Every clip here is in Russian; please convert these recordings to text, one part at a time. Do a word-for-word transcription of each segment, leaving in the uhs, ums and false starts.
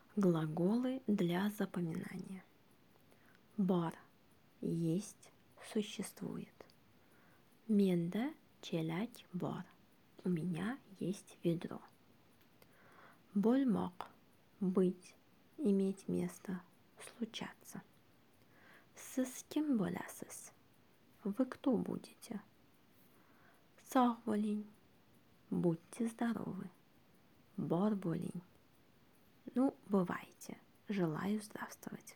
Глаголы для запоминания. Бар – есть, существует. Менде челядь бар. У меня есть ведро. Больмок – быть, иметь место, случаться. Сіз кем боласыз? Вы кто будете? Сау болень. Будьте здоровы. Бор болень. Ну, бывайте. Желаю здравствовать.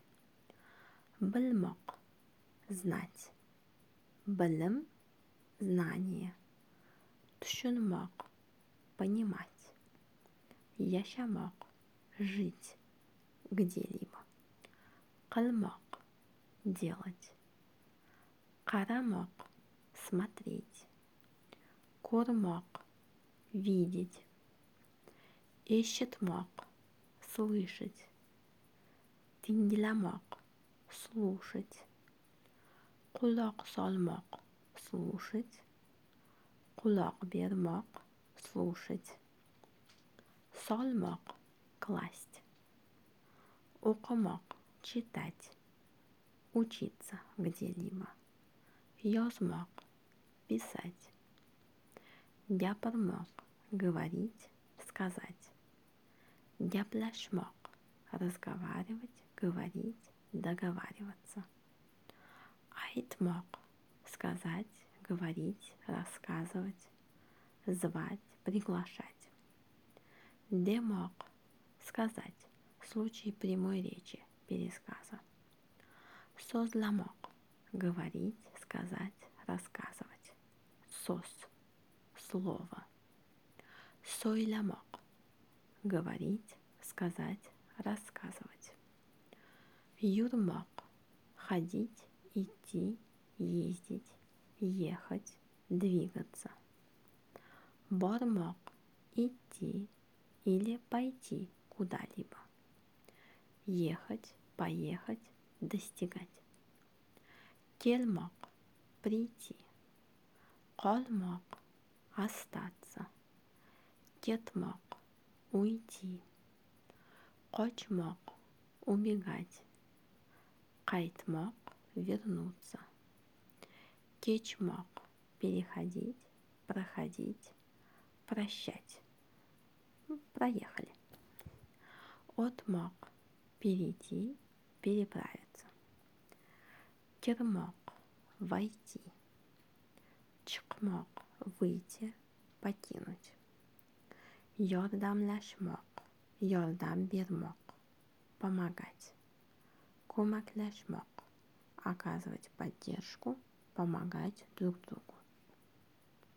Білмок – знать. Білім – знание. Түшінмок – понимать. Яшамок – жить где-либо. Қылмок – делать. Қарамок – смотреть. Көрмок – видеть. Ешітмок – слышать. Тыңламок – слушать. Құлақ салмок – слушать. Құлақ бермок – слушать. Салмок – класть. Оқымок – читать. Учиться где-либо. Язмок – писать. Япырмок – говорить, сказать. Яплашмок – разговаривать, говорить, договариваться. Айтмок – сказать, говорить, рассказывать, звать, приглашать. Демок – сказать, в случае прямой речи, пересказа. Созламок – говорить, сказать, рассказывать. Сос – слово. Сойлямок – говорить, сказать, рассказывать. Юрмок – ходить, идти, ездить, ехать, двигаться. Бормок – идти или пойти куда-либо. Ехать, поехать, достигать. Келмок – прийти. Қолмок – остаться. Кетмок – уйти. Қочмок – убегать. Қайтмок – вернуться. Кечмок – переходить, проходить, прощать. Проехали. Отмок – перейти, переправиться. Кермок – войти. Чыкмок – выйти, покинуть. Ярдамлашмок – ярдам бермок, помогать. Көмәкләшмок – оказывать поддержку, помогать друг другу.